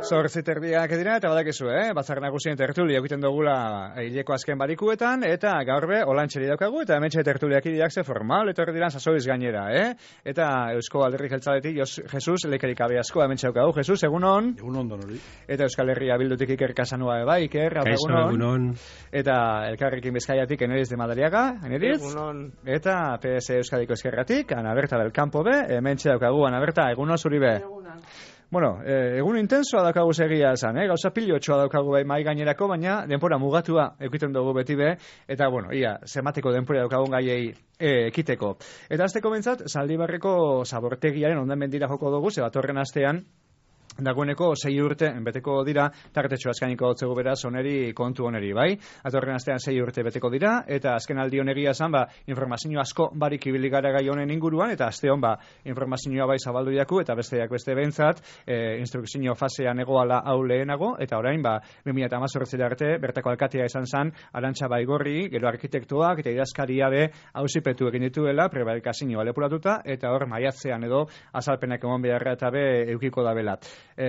8:30 dira eta badakizu, Batzar Nagusien tertulia egiten dugula hileko azken barikuetan eta gaur be olantxeri daukagu eta hementxe tertuliak idiak ze formal etorri diran sasoiz gainera, Eta Eusko Alderdi Jeltzaletik Jesus Lekerik abeazkoa hementxe daukagu. Jesus, egunon. Egunon donori. Eta Euskal Herria Bildutik Iker Casanova bai, Iker, egunon. Eta Elkarrekin Bizkaiatik Eneriz de Madariaga, Eneriz. Egunon. Eta PS Euskadiko Ezkerratik Ana Berta del Campo be, hementxe daukagu Ana Berta, egunon zuri be. Bueno, egun intensoa daukagu segia esan, gauza pilotxoa daukagu mai gainerako, baina denpora mugatua ekiten dugu beti be, eta bueno, zemateko denpora daukagun gaiei ekiteko. Eta azteko bentsat, Zaldibarreko zabortegiaren ondan mendira joko dugu, zebatorren astean, dagoeneko 6 urte beteko dira, tartetxo azkaniko hotzegu beraz oneri kontu oneri, bai? Atorren astean 6 urte beteko dira, eta azken aldi honegia esan, informazio asko barik ibili gara gai honen inguruan, eta aste hon, informazioa bai zabaldu jaku, eta besteak beste bentsat, instrukzio fasean egoala hau lehenago, eta orain, 2018 arte, bertako alkatea izan zan, Arantxa Baigorri, gero arkitektuak, eta idazkaria be, hausipetu egin dituela, prebarikazioa lepuratuta, eta hor maiatzean edo, azalpenak emon beharra eta be, eukiko da bela.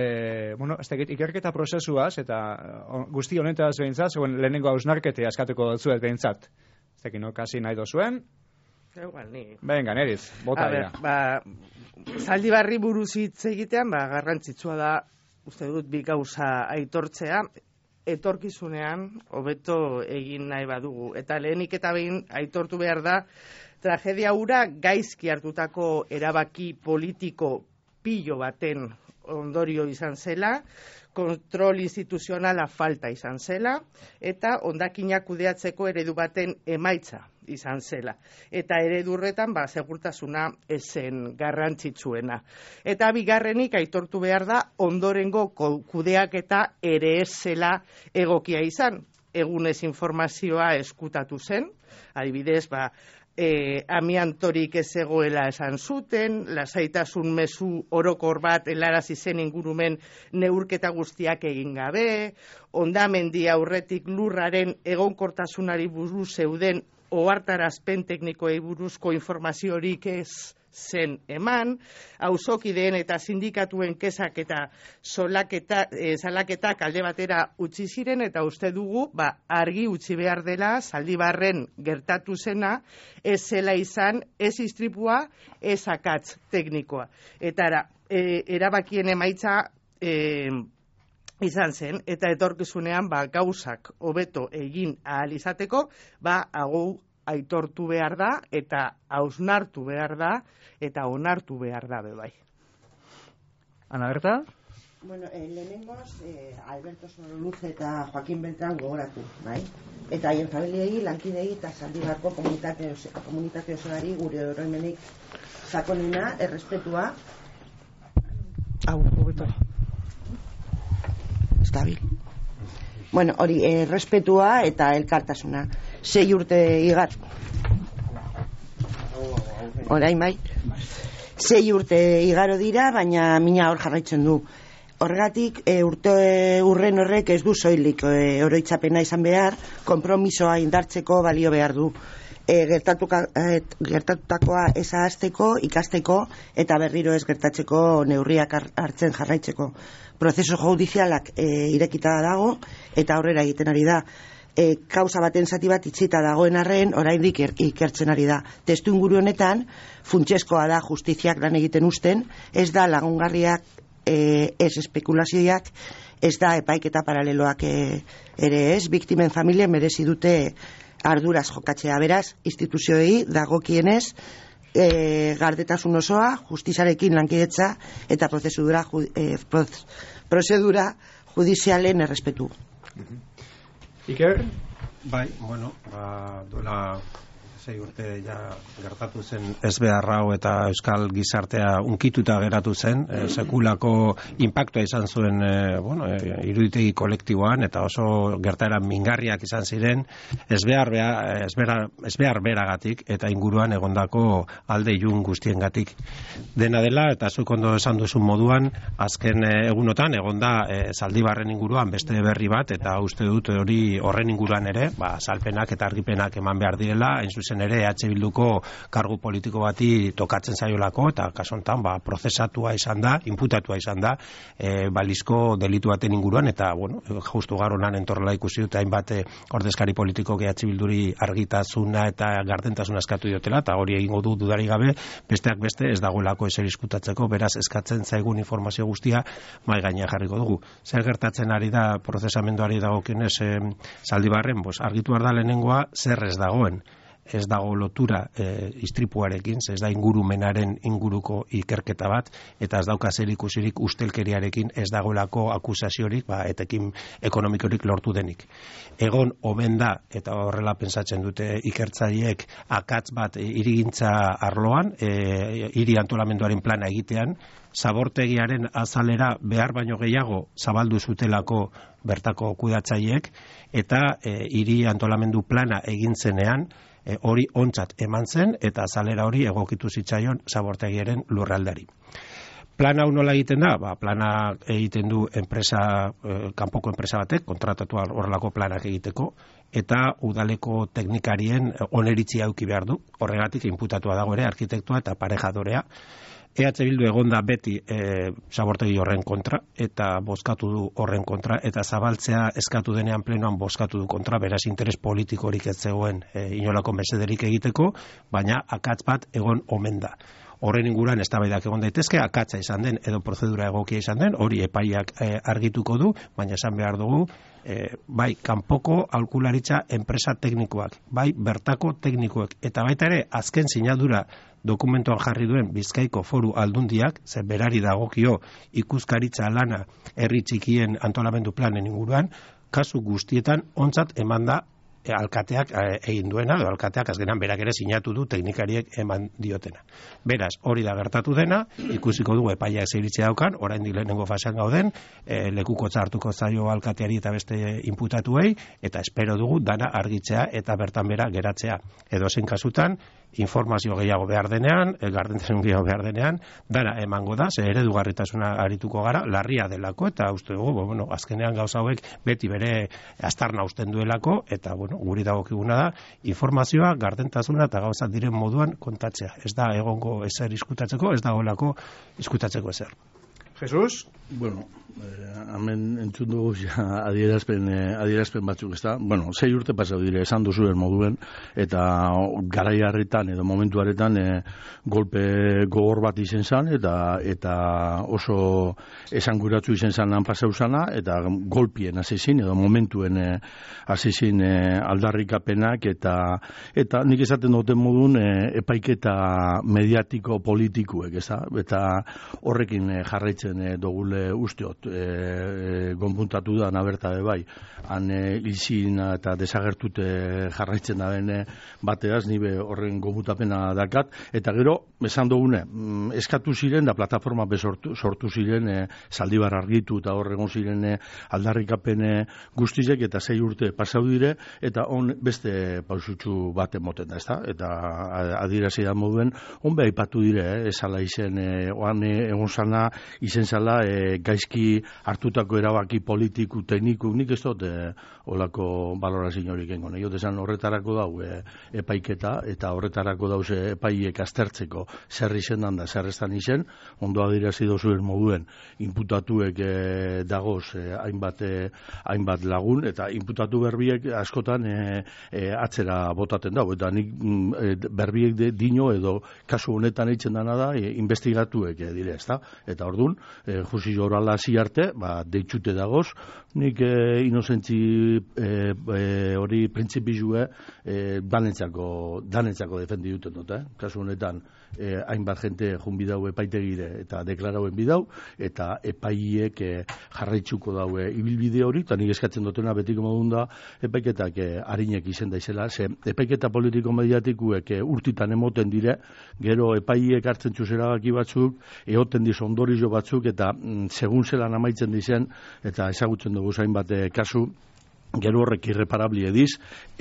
Ez dakit, ikerketa prozesuaz, eta guzti honetaz behintzat, zegoen lehenengo hausnarkete askatuko dutzuet behintzat. Ez dakit, kasi nahi dozuen? Venga, Neriz, bota dira. Zaldibarri buruz hitz egitean, garrantzitsua da, uste dut, bi gauza aitortzea, etorkizunean, hobeto egin nahi badugu. Eta lehenik eta behin aitortu behar da, tragedia hura gaizki hartutako erabaki politiko pilo baten ondorio izan zela, kontrol instituzionala falta izan zela, eta hondakinak kudeatzeko eredu baten emaitza izan zela. Eta eredurretan, segurtasuna esen garrantzitsuena. Eta bigarrenik aitortu behar da, ondorengo kudeaketa ere ez zela egokia izan. Egunez informazioa eskutatu zen, adibidez, amiantorik ez egoela esan zuten, lasaitasun mezu orokor bat helarazi zen ingurumen neurketa guztiak egin gabe, hondamendi aurretik lurraren egonkortasunari buruz zeuden ohartarazpen teknikoei buruzko informaziorik ez zen eman, auzokideen eta sindikatuen kezak eta salaketak alde batera utzi ziren, eta uste dugu argi utzi behar dela Zaldibarren gertatu zena ez zela izan ez istripua, ez akats teknikoa. Eta erabakien emaitza izan zen, eta etorkizunean gauzak hobeto egin ahal izateko, hau aitortu behar da, eta hausnartu behar da, eta onartu behar da bebai. Ana Berta? Bueno, lehenengoz, Alberto Sololuz eta Joaquin Beltran gogoratu, bai? Eta haien familiei, lankidei eta Zaldibarko komunitate osoari gure oroimenik sakonena, errespetua. Hobeto. Estabil. Bueno, hori, errespetua eta elkartasuna. 6 urte igar. Orain bai. 6 urte igaro dira, baina mina hor jarraitzen du. Horregatik, urren horrek ez du soilik oroitzapena izan behar, konpromisoa indartzeko balio behar du. Gertatutakoa ez ahazteko, ikasteko, eta berriro ez gertatzeko neurriak hartzen jarraitzeko. Prozesu judizialak irekita dago, eta aurrera egiten ari da. Kausa baten zati bat itxita dagoen arren, oraindik ikertzen ari da. Testu inguru honetan, funtsezkoa da justiziak lan egiten uzten, ez da lagungarriak, ez espekulazioak, ez da epaiketa paraleloak ere ez, biktimen familia merezi dute arduraz jokatzea. Beraz, instituzioei dagokienez, gardetasun osoa, justiziarekin lankidetza eta prozedura judizialen errespetu. Iker? Bai, duela 6 urte gertatu zen ezbehar hau eta euskal gizartea unkituta geratu zen, sekulako impactua izan zuen iruditegi kolektiboan, eta oso gertaera mingarriak izan ziren ezbehar beragatik eta inguruan egondako alde ilun guztiengatik. Dena dela, eta zuk ondo esan duzun moduan, azken egunotan egonda Zaldibarren inguruan beste berri bat, eta uste dut hori horren inguruan ere, salpenak eta argipenak eman behar direla, hain zuzen zen ere EH Bilduko kargu politiko bati tokatzen zaiolako, eta kasu honetan prozesatua izan da, inputatua izan da, balizko delitu baten inguruan, eta bueno, justu gaur honan entorrela ikusi dut hainbat ordezkari politiko EH Bilduri argitasuna eta gardentasuna eskatu diotela, eta hori egingo du dudari gabe, besteak beste ez dagoelako ezer diskutatzeko, beraz eskatzen zaigun informazio guztia mai gainean jarriko dugu. Zer gertatzen ari da prozesamenduari dagokionez Zaldibarren, argitu behar da lehenengoa zer ez dagoen. Ez dago lotura istripuarekin, ez da ingurumenaren inguruko ikerketa bat, eta ez dauka zerikusirik ustelkeriarekin, ez dagoelako akusaziorik, etekin ekonomikorik lortu denik. Egon omen da, eta horrela pentsatzen dute ikertzaileek, akats bat hirigintza arloan, hiri antolamenduaren plana egitean, zabortegiaren azalera behar baino gehiago zabaldu zutelako bertako kudeatzaileek, eta hiri antolamendu plana egin zenean, hori ontzat eman zen, eta azalera hori egokitu zitzaion zabortegiaren lurraldari. Plana hau nola egiten da? Plana egiten du kanpoko enpresa batek, kontratatu horrelako planak egiteko, eta udaleko teknikarien oneritzia eduki behar du, horregatik inputatua dago ere arkitektua eta parejadorea. EH Bildu egonda beti zabortegi horren kontra, eta bozkatu du horren kontra, eta zabaltzea eskatu denean plenoan bozkatu du kontra, beraz interes politikorik ez zegoen inolako mesederik egiteko, baina akats bat egon omen da. Horren inguruan eztabaidak egon daitezke, akatsa izan den edo prozedura egokia izan den, hori epaiak argituko du, baina esan behar dugu, bai kanpoko aholkularitza enpresa teknikoak, bai bertako teknikoek, eta baita ere azken sinadura dokumentuan jarri duen Bizkaiko Foru Aldundiak, ze berari dagokio ikuskaritza lana herri txikien antolamendu planen inguruan, kasu guztietan ontzat eman da alkateak egin duena, edo alkateak azkenan berak ere sinatu du teknikariek eman diotena. Beraz, hori da gertatu dena, ikusiko dugu epaia ez iritzea daukan, oraindik lehenengo fasean gauden, lekukotza hartuko zaio alkateari eta beste inputatuei, eta espero dugu dana argitzea eta bertan bera geratzea. Edozein kasutan, informazio gehiago behar denean, gardentasun gehiago behar denean, dana emango da, ze eredugarritasuna arituko gara, larria delako, eta uste dugu, azkenean gauza hauek beti bere aztarna usten duelako, eta guri dagokiguna da, informazioa, gardentasuna eta gauzak diren moduan kontatzea. Ez da egongo ezer izkutatzeko, ez dagoelako izkutatzeko ezer. Jesus? Hemen entzun dugu adierazpen batzuk, ezta? 6 urte pasau dire, esan duzuen moduen, eta garai harretan edo momentu harretan golpe gogor bat izen zan, eta oso esanguratsu izen zan han pasau zana, eta golpien azizin, edo momentuen azizin aldarrikapenak, eta nik esaten duten modun epaiketa mediatiko politikuek, ezta? Eta horrekin jarraitzen dugule usteot, gonpuntatu da naberta bai, han ilzin eta desagertute jarraitzen da bene bateaz, nibe horren gomputapena dakat, eta gero, esan dugune, eskatu ziren, da plataforma sortu ziren, Zaldibar argitu eta horregon ziren aldarrikapen guztizek, eta 6 urte pasau dire, eta on beste pausutxu bat emoten da, ezta? Eta adierazi da moduen, onbe aipatu dire, esala izen, oan egon zana, izen zala, gaizki hartutako erabaki politiku, tekniku, nik ez dut olako balorazio horik engo. Nik esan horretarako dau epaiketa, eta horretarako dauz epaiek aztertzeko zer izendan da, zer estan izen, ondo adirazi dozuen moduen, inputatuek dagoz hainbat lagun, eta inputatu berbiek askotan atzera botaten dau, eta nik berbiek dino edo kasu honetan eitzen dana da, investigatuek dire, ezta? Eta orduan, justiz orala arte, deitxute dagoz, nik inozentzi hori printzipizue danentzako defendi duten dut, kasu honetan hainbat jente junbidau epaitegire eta deklarauen bidau, eta epaiek jarraitzuko daue ibilbide hori, eta nik eskatzen dutena betiko modun da, epaiketak harinek izen daizela, ze epaiketa politiko mediatikuek urtitan emoten dire, gero epaiek hartzen txuserabaki batzuk, eoten diz ondorizio batzuk, eta segun zelan amaitzen dizen, eta ezagutzen dugu zain bat kasu, gero horrek irreparabli ediz,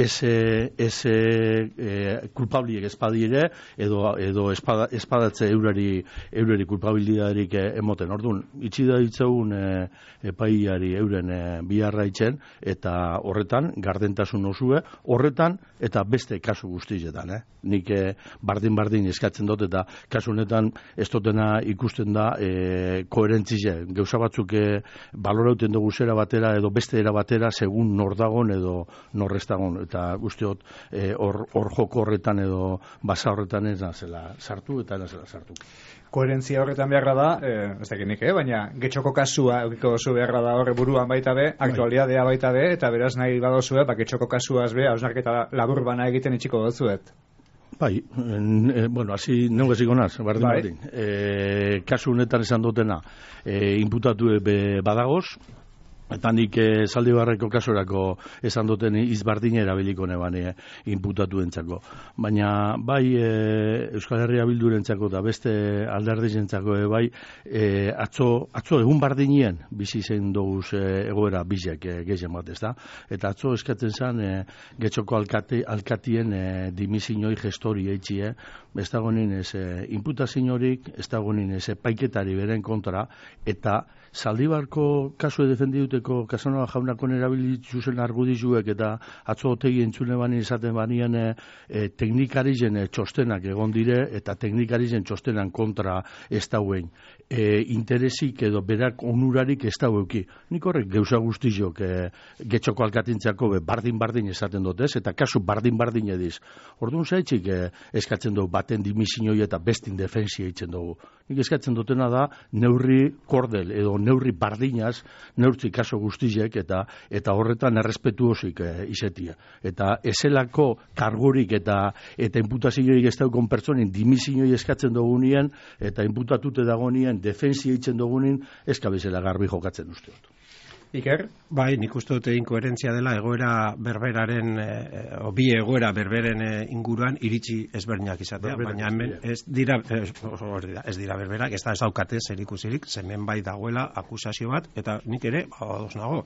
kulpabliek espadire, edo espadatze eurari kulpabilidaderik emoten. Orduan, itxi da ditzagun epaiari euren biharra itzen, eta horretan, gardentasun osue, horretan, eta beste kasu guztietan. Nik bardin eskatzen dut, eta kasu honetan ez dutena ikusten da koherentzize. Gauza batzuk balorauten dugu zera batera, edo beste era batera, segun nor dagon edo norrez dagon, eta usteot hor joko horretan edo basa horretan ez nazela sartu eta ez nazela sartu. Koherentzia horretan beharra da, ez dakit nik, baina getxoko kasua eukiko oso beharra da horre buruan baita be, aktualidadea baita be, eta beraz nahi badozue, getxoko kasuaz be, hausnarketa labur bana egiten itxiko dutzuet. Bai, bueno, hasi neugeziko naz, bardin. Kasu honetan esan dutena, inputatu badagoz, eta nik Zaldibarreko kasorako esan duten izbardine erabiliko nebane inputatu entzako. Baina bai Euskal Herria Bildurentzako eta beste alderdizentzako bai atzo egun bardinien bizi zein doguz egoera bizek gehien bat, ez da? Eta atzo eskatzen zen getxoko alkatien dimisinoi gestori eitxie, ez dago ninez inputaziorik, ez dago ninez epaiketari beren kontra, eta Zaldibarko kasue defendiduteko Casanova jaunakon erabilitzuzen argudizuek eta atzo otegi entzune bani izaten banien teknikarizen txostenak egon dire eta teknikarizen txostenan kontra ez dauen. Interesik edo berak onurarik ez dauki. Nik horrek geuza guztizok getxoko alkatintzako bardin esaten dut ez, eta kasu bardin ediz. Orduan zaitzik eskatzen dugu baten dimisinoi eta bestin defensia itzen dugu. Nik eskatzen dutena da neurri kordel edo neurri bardinaz, neurtzi kaso guztizek eta horretan errespetuosik izetia. Eta eselako kargurik eta imputazioik ez daukon pertsonin dimisinoi eskatzen dugunien eta inputatute dagoenien defensia itzen dugunin eskabezela garbi jokatzen usteot. Iker? Bai, nik uste dute inkoherentzia dela egoera berberaren, bi egoera berberen inguruan iritsi ezberdinak izatea, baina hemen ez dira berberak, ez daukate zerikusirik, hemen bai dagoela akusazio bat, eta nik ere, ados nago,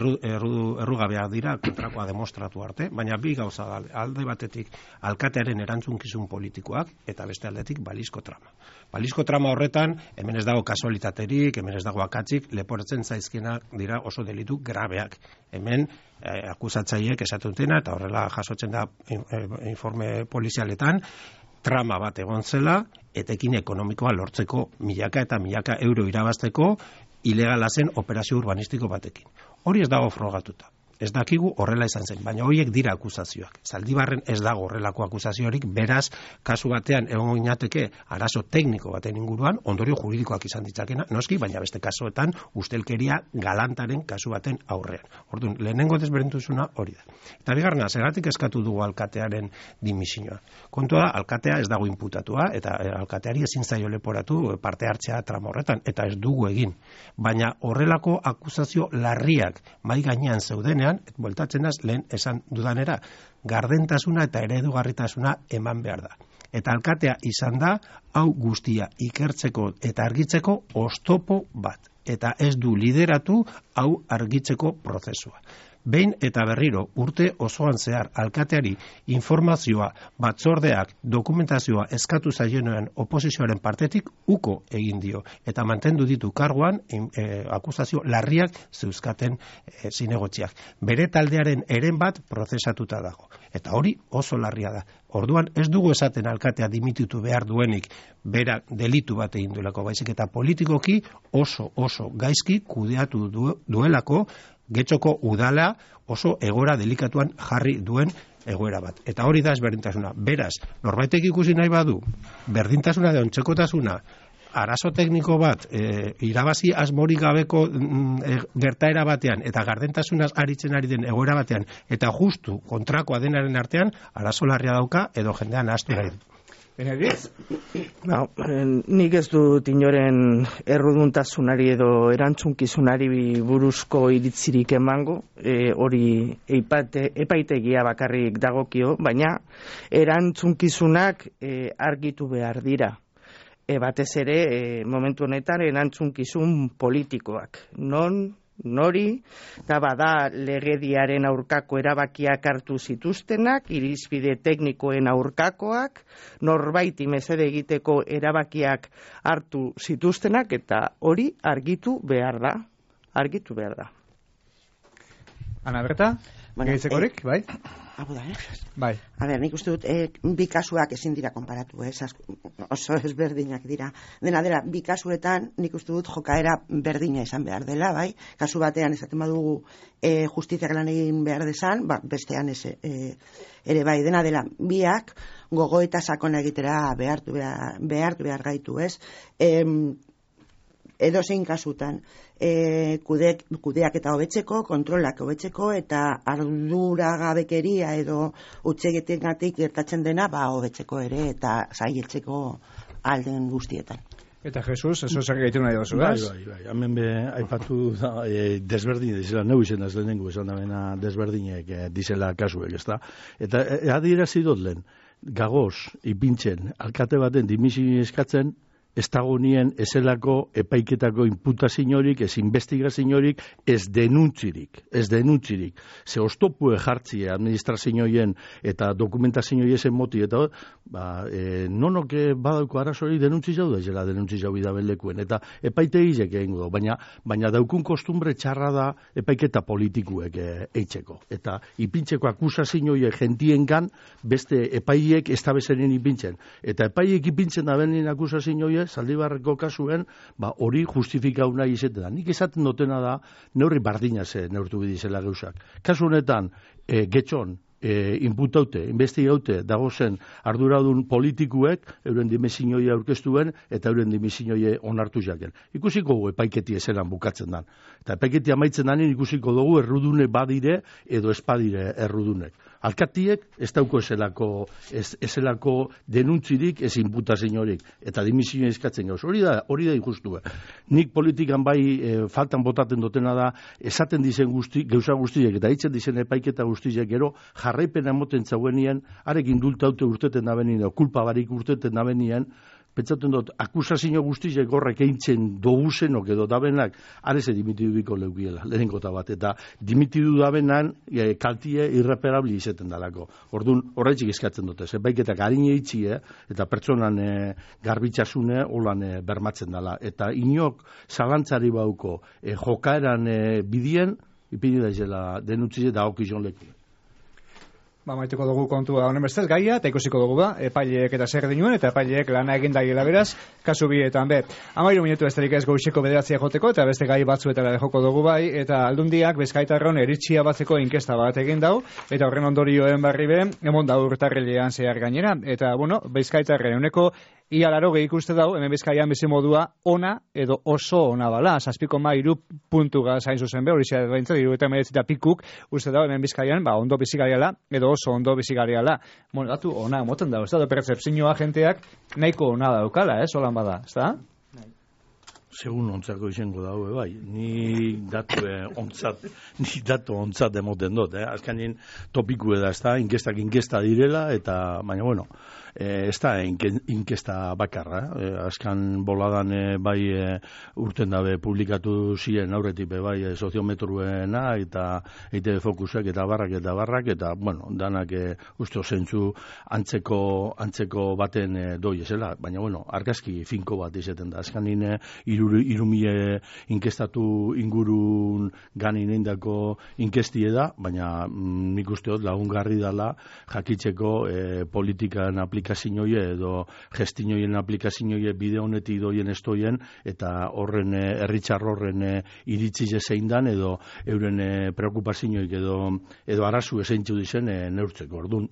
errugabeak dira kontrakoa demostratu arte, baina bi gauza da, alde batetik alkatearen erantzunkizun politikoak, eta beste aldetik balizko trama. Balizko trama horretan, hemen ez dago kasualitaterik, hemen ez dago akatzik, leporatzen zaizkienak dira oso delitu grabeak. Hemen akusatzaileek esaten dutena eta horrela jasotzen da informe polizialetan trama bat egon zela etekin ekonomikoa lortzeko milaka eta milaka euro irabazteko ilegala zen operazio urbanistiko batekin. Hori ez dago frogatuta. Ez dakigu horrela izan zen, baina horiek dira akusazioak. Zaldibarren ez dago horrelako akusaziorik, beraz, kasu batean egon ginateke arazo tekniko baten inguruan, ondorio juridikoak izan ditzakena, noski, baina beste kasuetan ustelkeria galantaren kasu baten aurrean. Orduan, lehenengo desberdintasuna hori da. Eta bigarrena, zergatik eskatu dugu alkatearen dimisioa. Kontua da, alkatea ez dago inputatua, eta alkateari ezin zaio leporatu parte hartzea trama horretan, eta ez dugu egin. Baina horrelako akusazio larriak mai gainean zeudenean, bueltatzen az, lehen esan dudanera, gardentasuna eta eredugarritasuna eman behar da. Eta alkatea izan da, hau guztia ikertzeko eta argitzeko oztopo bat. Eta ez du lideratu hau argitzeko prozesua. Behin eta berriro urte osoan zehar alkateari informazioa, batzordeak, dokumentazioa eskatu zaionean oposizioaren partetik uko egin dio. Eta mantendu ditu karguan akusazio larriak zeuzkaten zinegotziak. Bere taldearen eren bat prozesatuta dago. Eta hori oso larria da. Orduan ez dugu esaten alkatea dimititu behar duenik berak delitu bat egin duelako, baizik eta politikoki oso gaizki kudeatu duelako Getxoko udala oso egoera delikatuan jarri duen egoera bat. Eta hori da ezberdintasuna. Beraz, norbaitek ikusi nahi badu, berdintasuna edo ontzekotasuna, arazo tekniko bat, irabazi asmorik gabeko gertaera batean, eta gardentasunaz aritzen ari den egoera batean, eta justu kontrakoa denaren artean, arazo larria dauka edo jendean ahaztu nahi du. Benediz? Nik ez dut inoren erruduntasunari edo erantzunkizunari buruzko iritzirik emango, hori epaitegia bakarrik dagokio, baina erantzunkizunak argitu behar dira. Batez ere, momentu honetan erantzunkizun politikoak. Non nori, eta bada legediaren aurkako erabakiak hartu zituztenak, irizpide teknikoen aurkakoak, norbaiti mesede egiteko erabakiak hartu zituztenak, eta hori argitu behar da. Ana Berta, gehitzekorik, bai? Hau da, Bai. A ber, nik uste dut, bi kasuak ezin dira konparatu, oso ezberdinak dira. Dena dela, bi kasuetan nik uste dut jokaera berdina izan behar dela, bai? Kasu batean esaten badugu justiziak lan egin behar desan, bestean ere bai, dena dela, biak gogo eta sakona egitera behartu behar gaitu, ez? Edozein kasutan, kudeak eta hobetzeko, kontrolak hobetzeko, eta arduragabekeria edo utzegetengatik gertatzen dena, hobetzeko ere, eta saietzeko alden guztietan. Eta Jesus, eso zer gaitu nahi dozu, ez? Bai. Hemen be, aipatu da, desberdin dizela, neu izen ez lehenengo esan da bena desberdinek dizela kasuek, ezta? Eta adierazi dut lehen, gagoz, ipintzen, alkate baten dimisio eskatzen, ez dago nien ezelako epaiketako imputaziorik, ez investigaziorik, ez denuntzirik. Ze oztopue jartzie administrazioen eta dokumentazioen zen moti, eta nonoke badauko arazori denuntzi jau da, zela denuntzi jau idabelekuen, eta epaite izek egin du, baina daukun kostumbre txarra da epaiketa politikuek eitzeko. Eta ipintzeko akusazioen jentiengan beste epaiek ez da bezaren ipintzen. Eta epaiek ipintzen da benin akusazioen Zaldibarreko kasuen, hori justifikau nahi izaten da. Nik esaten dutena da, neurri bardina neurtu bidizela gauzak. Kasu honetan, getxon, inputaute, investigaute, dagozen arduradun politikuek, euren dimisioia aurkeztuen, eta euren dimisioia onartu jaken. Ikusiko dugu epaiketi ezelan bukatzen dan. Eta epaiketi amaitzen danin ikusiko dugu errudune badire, edo espadire errudunek. Alkatiek ez dauko ezelako denuntzirik, ez inputaziorik, eta dimisioa eskatzen gauz. Hori da injustua. Nik politikan bai faltan botaten dutena da, esaten dizen gauza guztiek, eta hitzen dizen epaiketa guztiek gero, jarraipena emoten zauenien, arekin dultaute urteten da benien, kulpa barik urteten da benien, pentsatzen dut, akusazio guztiek horrek eintzen doguzenok edo dabenak, areze dimitidu biko leukiela, lehenkota bat, eta dimitidu dabenan kaltie irreparabli izeten dalako. Orduan, horretxik eskatzen dute, zepaiketak harine itxie, eta pertsonan garbitxasune holan bermatzen dela. Eta inok zalantzari bauko jokaeran bidien, ipini da izela denutzize da okizon leku. Maituko dugu kontua honen bestel gaia, eta ikusiko dugu epaileek eta zer dinuen, eta epaileek lana egin daiela beraz, kasu bietan be. 13 minutu besterik ez goizeko 9 joteko, eta beste gai batzuetara joko dugu bai, eta Aldundiak Bizkaitarron eritxia batzeko inkesta bat egin dau, eta horren ondorioen barri be, emon da urtarrilean zehar gainera, eta Bizkaitarren uneko ia 80 ikuste dau, hemen Bizkaian bizi modua ona edo oso ona bala, 7,3 puntuga zain zuzen be, hori zera baintzat, 79 pikuk, uste dau, hemen Bizkaian, ondo bizigariala, edo oso ondo bizigariala. Datu ona moten da, ez da, percepzioa jenteak nahiko ona daukala, holan bada, ez da? Segun ontzako izango daue, bai. Ni datu ontzat emoten dut, azkanin topiku eda, ez da, inkesta direla, eta, baina, ez da inkesta bakarra, azkan boladan bai urten dabe publikatu ziren aurretik bai soziometruena eta EITB Fokusak eta barrak, eta danak uste zentzu antzeko baten doi esela, baina argazki finko bat izaten da, azkanin irumie inkestatu ingurun ganin eindako inkestie da, baina nik usteot lagungarri dala jakitzeko politikan aplikazioie edo gestinoien aplikazioie bide honetik doien estoien eta horren herritxar horren iritzi zein dan edo euren preokupazioik edo arazu ezeintzu dizen neurtzeko. Orduan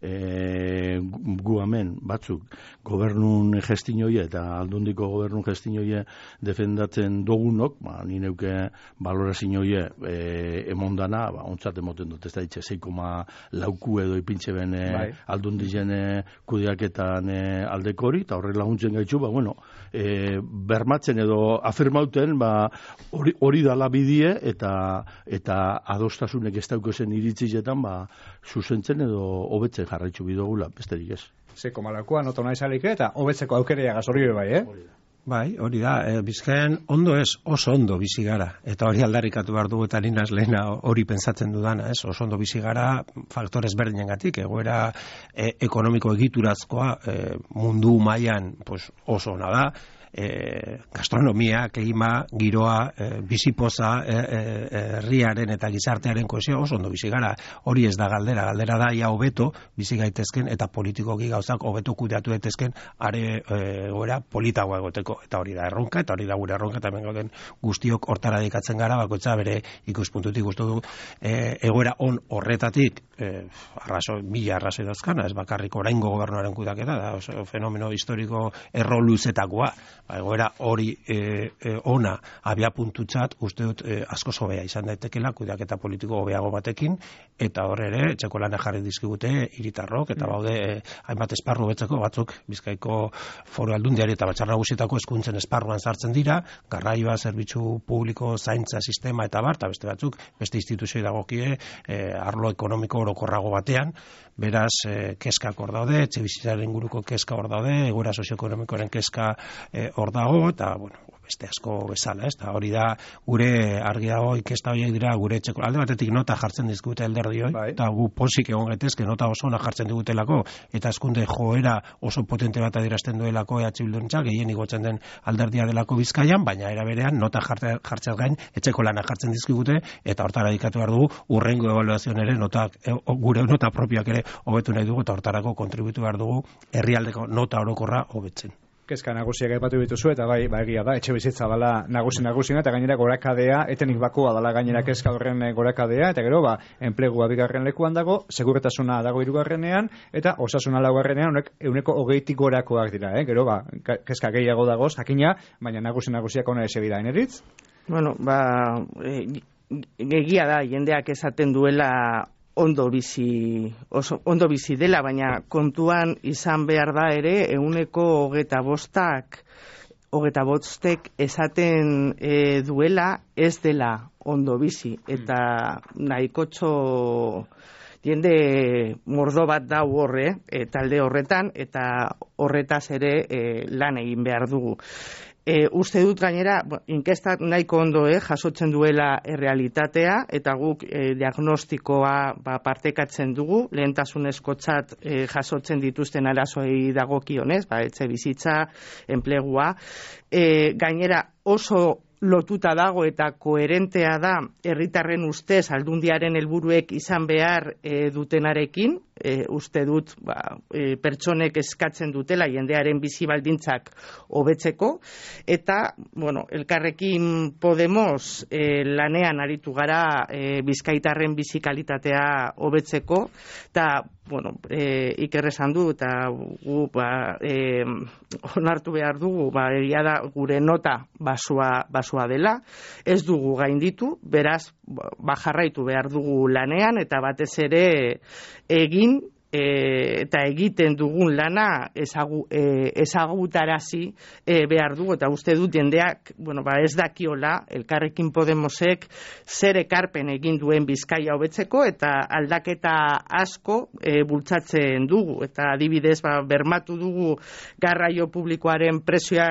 gu hemen batzuk gobernun gestinoie eta aldundiko gobernun gestinoie defendatzen dogunok, ni neuke balorazioie emondana, ontzat emoten dut, ez da ditxe 6,4 edo ipintxe ben aldundizen kudeaketan aldeko hori, eta horrek laguntzen gaitzu, bermatzen edo afirmauten, hori dala bidie, eta adostasunek ez daukozen iritzizetan, zuzentzen edo hobetzen jarraitzu bidogula, besterik ez. 6,4 nota nahi zalik eta hobetzeko aukerea gazorri bai, Bai, hori da, Bizkaian ondo ez, oso ondo bizi gara, eta hori aldarrikatu behar dugu eta ninaz lehena hori pentsatzen dudana, ez? Oso ondo bizi gara faktorez berdinengatik, egoera ekonomiko egiturazkoa mundu mailan pues, oso ona da, gastronomia, klima, giroa, bizipoza, herriaren eta gizartearen kohesio oso ondo bizi gara. Hori ez da galdera da ia hobeto bizi gaitezken eta politikoki gauzak hobeto kudeatu daitezken are egoera politagoa egoteko. Eta hori da erronka, eta hori da gure erronka, eta hemen gauden guztiok hortara dedikatzen gara, bakoitza bere ikuspuntutik gustu du egoera on horretatik mila arrazoi dauzkana, ez bakarrik oraingo gobernuaren kudeaketa da, oso fenomeno historiko erroluzetakoa. Egoera hori ona abia puntutzat uste dut asko hobea izan daitekela kudeaketa politiko hobeago batekin, eta hor ere etxeko lanak jarri dizkigute hiritarrok eta baude hainbat esparru betzeko batzuk Bizkaiko Foru Aldundiari eta Batzar Nagusietako hezkuntzen esparruan sartzen dira, garraioa, zerbitzu publiko, zaintza sistema eta bar, eta beste batzuk beste instituzioi dagokie arlo ekonomiko orokorrago batean. Beraz, kezkak hor daude, etxebizitzaren inguruko kezka hor daude, egoera sozioekonomikoaren kezka hor dago, eta, bueno, beste asko bezala, ez? Hori da, gure argi dago, inkesta horiek dira, gure etxeko, alde batetik nota jartzen dizkute alderdioi, eta gu posik egon gaitezke nota oso ona jartzen digutelako, eta eskunde joera oso potente bat adierazten duelako EH Bilduntzak, gehien igotzen den alderdia delako Bizkaian, baina era berean nota jartzeaz gain, etxeko lana jartzen dizkigute, eta hortara dedikatu behar dugu, urrengo ebaluazioan ere, gure nota propioak ere hobetu nahi dugu, eta hortarako kontributu behar dugu herrialdeko nota orokorra hobetzen. Kezka nagusiak aipatu dituzu, eta bai egia da, etxe bizitza dela nagusiena, eta gainera gorakadea, etenik bakoa dela gainera kezka horren gorakadea, eta gero, enplegua bigarren lekuan dago, segurtasuna dago hirugarrenean, eta osasuna laugarrenean, honek 120 gorakoak dira, gero, kezka gehiago dagoz, jakina, baina nagusiak ona ese bida, eneritz? Bueno, egia da, jendeak esaten duela ondo bizi dela, baina kontuan izan behar da ere 25% esaten duela ez dela ondo bizi, eta nahikotxo jende mordo bat da horre, talde horretan, eta horretaz ere lan egin behar dugu. Uste dut gainera, inkestak nahiko ondo jasotzen duela errealitatea, eta guk diagnostikoa partekatzen dugu, lehentasunezkotzat jasotzen dituzten arazoei dagokionez, etxe bizitza, enplegua. Gainera oso lotuta dago eta koherentea da herritarren ustez aldundiaren helburuek izan behar dutenarekin, uste dut pertsonek eskatzen dutela jendearen bizi baldintzak hobetzeko, eta Elkarrekin Podemos lanean aritu gara bizkaitarren bizi kalitatea hobetzeko, eta Iker esan du, eta gu onartu behar dugu, egia da gure nota basua dela, ez dugu gainditu, beraz jarraitu behar dugu lanean, eta batez ere egin eta egiten dugun lana ezagutarazi behar dugu, eta uste dut jendeak ez dakiola Elkarrekin Podemosek zer ekarpen egin duen Bizkaia hobetzeko, eta aldaketa asko bultzatzen dugu, eta adibidez bermatu dugu garraio publikoaren prezioa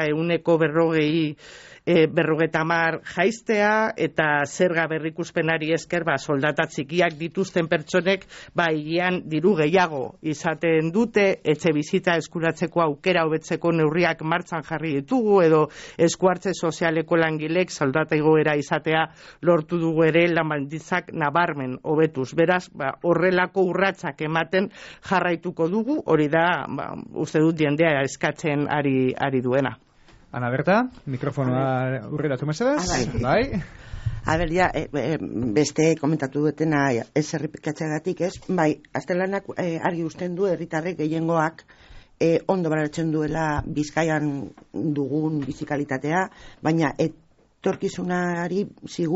40 jaistea, eta zerga berrikuspenari esker soldata txikiak dituzten pertsonek hirian diru gehiago izaten dute, etxe bizitza eskuratzeko aukera hobetzeko neurriak martxan jarri ditugu, edo eskuartze sozialeko langilek soldata igoera izatea lortu dugu ere lan baldintzak nabarmen hobetuz. Beraz, horrelako urratsak ematen jarraituko dugu, hori da, uste dut jendea eskatzen ari duena. Ana Berta, mikrofonoa urreratu mesedez? Bai. A ber, beste komentatu dutena ez errepikatzeagatik, ez? Bai, aztelanak argi usten du herritarrek gehiengoak ondo baratzen duela Bizkaian dugun bizikalitatea, baina etorkizunari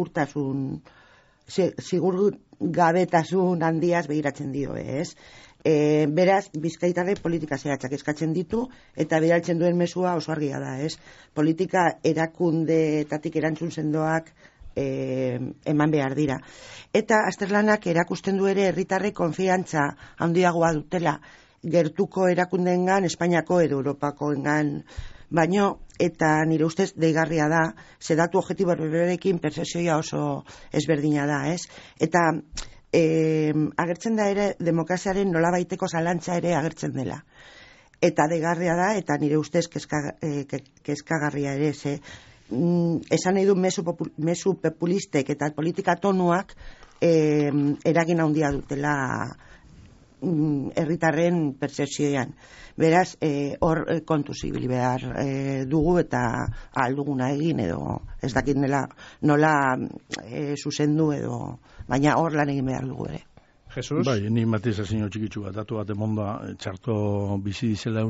sigurgabetasun handiaz begiratzen dio, ez? Beraz, Bizkaitarrek politika zehatzak eskatzen ditu, eta bidaltzen duen mezua oso argia da, ez? Politika erakundeetatik erantzun sendoak eman behar dira. Eta azterlanak erakusten du ere herritarrek konfiantza handiagoa dutela gertuko erakundeengan, Espainiako edo Europakoengan baino, eta nire ustez deigarria da, ze datu objektibo berberekin percepzioa oso ezberdina da, ez? Eta agertzen da ere, demokraziaren nolabaiteko zalantza ere agertzen dela. Eta deigarria da, eta nire ustez kezkagarria ere, ze esan nahi du mezu populistek eta politika tonuak eragin handia dutela herritarren pertzepzioan. Beraz, hor kontu zibili behar dugu eta alduguna egin edo ez dakit nola zuzendu edo, baina hor lan egin behar dugu ere. Jesus? Bai, ni matizazio txikitsu bat, datu bat emonda, txarto bizi dizela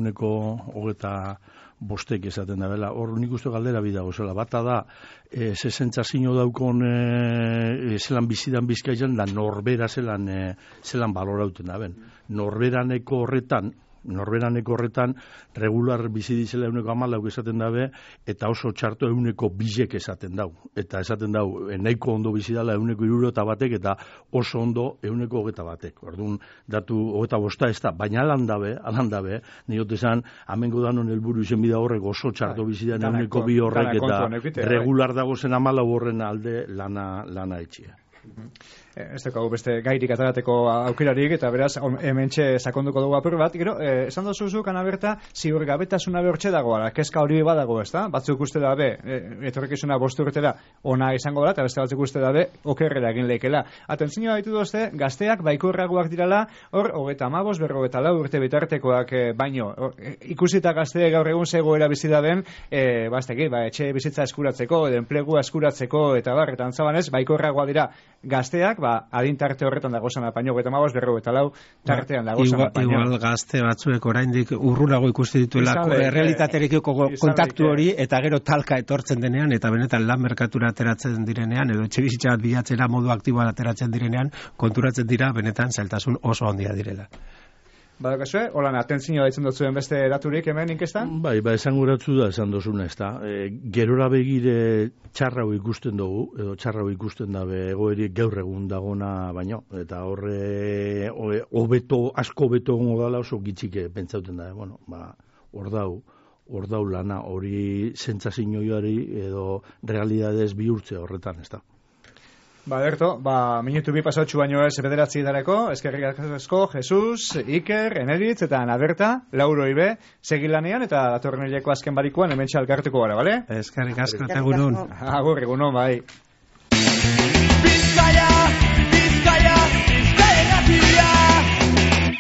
105 esaten da bela. Hor nik uste galdera bidago zela. Bata da, ze sentsazio daukon zelan bizidan Bizkaian, da norbera zelan balorauten da ben. Norberaneko horretan regular bizi dizela 114 esaten dabe, eta oso txarto 102 esaten dau. Eta esaten dau, nahiko ondo bizi dela 161 eta oso ondo 121. Orduan, datu 25 ez da, baina alan dabe, niote esan, amengo danon helburu izen bida horrek oso txarto bizi da 102 horrek eta regular dago zen 14 horren alde lana etxia. Ez daukagu beste gairik atarateko aukerarik, eta beraz, hementxe sakonduko dugu apur bat. Gero, esan dozuzuk, Anaberta, ziurgabetasuna behortxe dagoela, kezka hori badago, ez da? Batzuk uste dabe, etorrekizuna 5 urtera ona izango da, eta beste batzuk uste dabe, okerrera egin leikela. Atentzioa baitu dozte, gazteak baikorragoak dirala, hor, 35, 44 urte bitartekoak baino. Ikusita gazte gaur egun zegoera bizi daben, etxe bizitza eskuratzeko, edo enplegua eskuratzeko, eta eta antzabanez, baikorragoa dira gazteak, adintarte horretan dagozan apaino, 35, 44 tartean dagozan apaino. Igual gazte batzuek oraindik urrunago ikusti dituela realitaterekiko kontaktu hori, eta gero talka etortzen denean, eta benetan lan merkatura ateratzen direnean, edo etxe bizitza bat bilatzera modu aktiboan ateratzen direnean, konturatzen dira benetan zailtasun oso handia direla. Badakazue, holan atentzioa ditzen dutzuen beste daturik hemen inkestan? Bai, esanguratzu da esan dozuna, ez da. Gerora begire txarrau ikusten dugu, edo txarrau ikusten dabe egoeri gaur egun dagona baino, eta horre asko hobeto gongo dala oso gitxike pentsauten da, hor dau lana, hori sentsazioari edo realidadez bihurtze horretan, ez da. Ederto, minutu 2 pasautxu baino ez 9 darako, eskerrik asko, Jesus, Iker, Eneritz eta Anaberta, Lauro Ibe, segilanean eta datorren hileko azken barikuan hemen txalkartuko gara, bale? Eskerrik asko eta egunon. Agur, egunon, bai.